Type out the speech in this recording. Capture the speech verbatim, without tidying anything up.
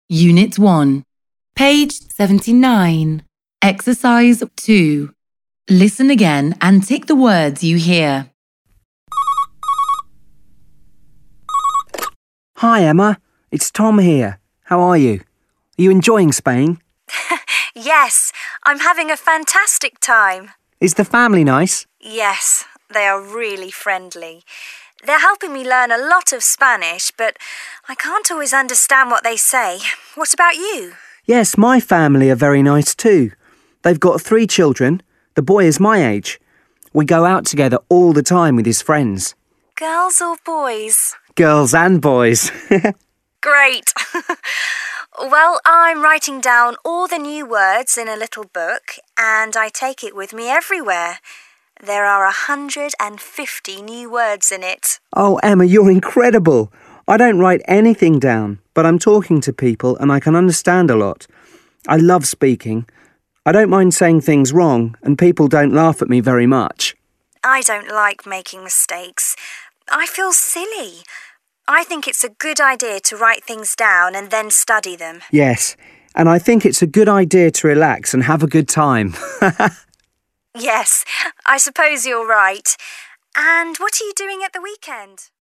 Unit one, page seventy-nine. Exercise two. Listen again and tick the words you hear. Hi, Emma. It's Tom here. How are you? Are you enjoying Spain? Yes, I'm having a fantastic time. Is the family nice? Yes, they are really friendly. They're helping me learn a lot of Spanish, but I can't always understand what they say. What about you? Yes, my family are very nice too. They've got three children. The boy is my age. We go out together all the time with his friends. Girls or boys? Girls and boys. Great! Well, I'm writing down all the new words in a little book and I take it with me everywhere. There are one hundred fifty new words in it. Oh, Emma, you're incredible. I don't write anything down, but I'm talking to people and I can understand a lot. I love speaking. I don't mind saying things wrong and people don't laugh at me very much. I don't like making mistakes. I feel silly. I think it's a good idea to write things down and then study them. Yes, and I think it's a good idea to relax and have a good time. Yes, I suppose you're right. And what are you doing at the weekend?